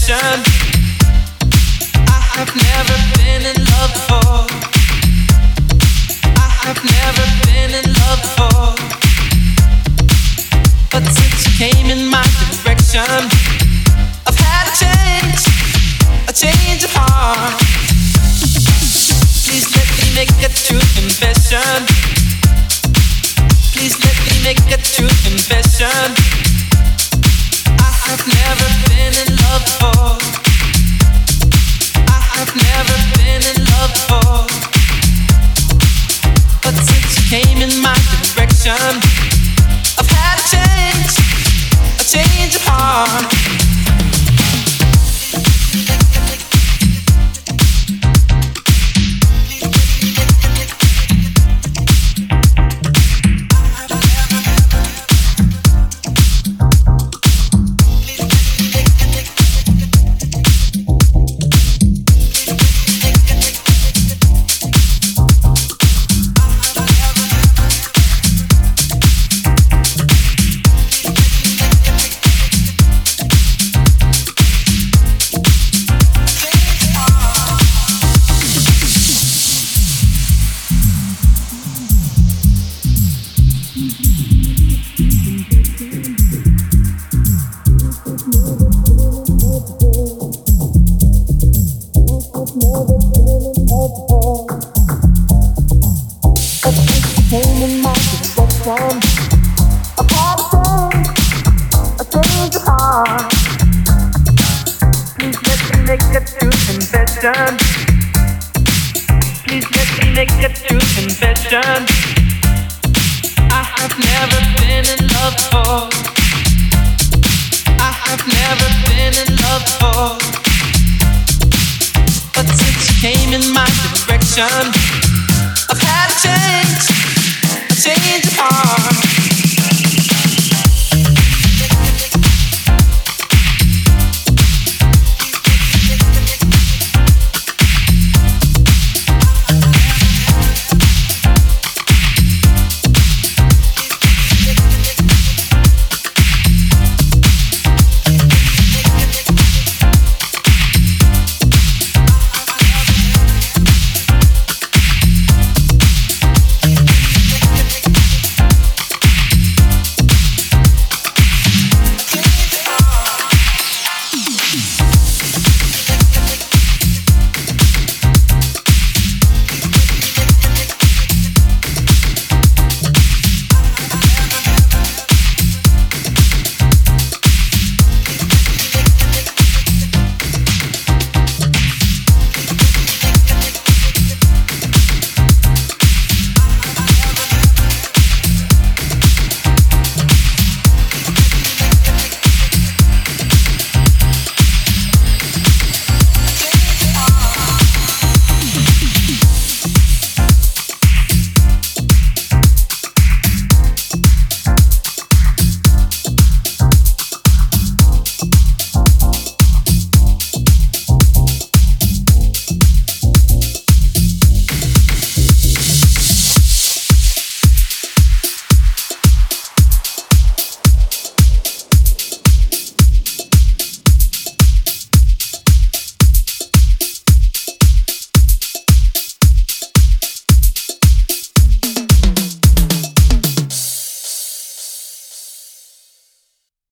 confession. I have never been in love before. I have never been in love before. But since you came in my direction, I've had a change of heart. Please let me make a true confession. Please let me make a true confession. I have never been in love before. I have never been in love before. But since you came in my direction, I've had a change of heart. Please let me make a true confession. I have never been in love before. I have never been in love before. But since you came in my direction,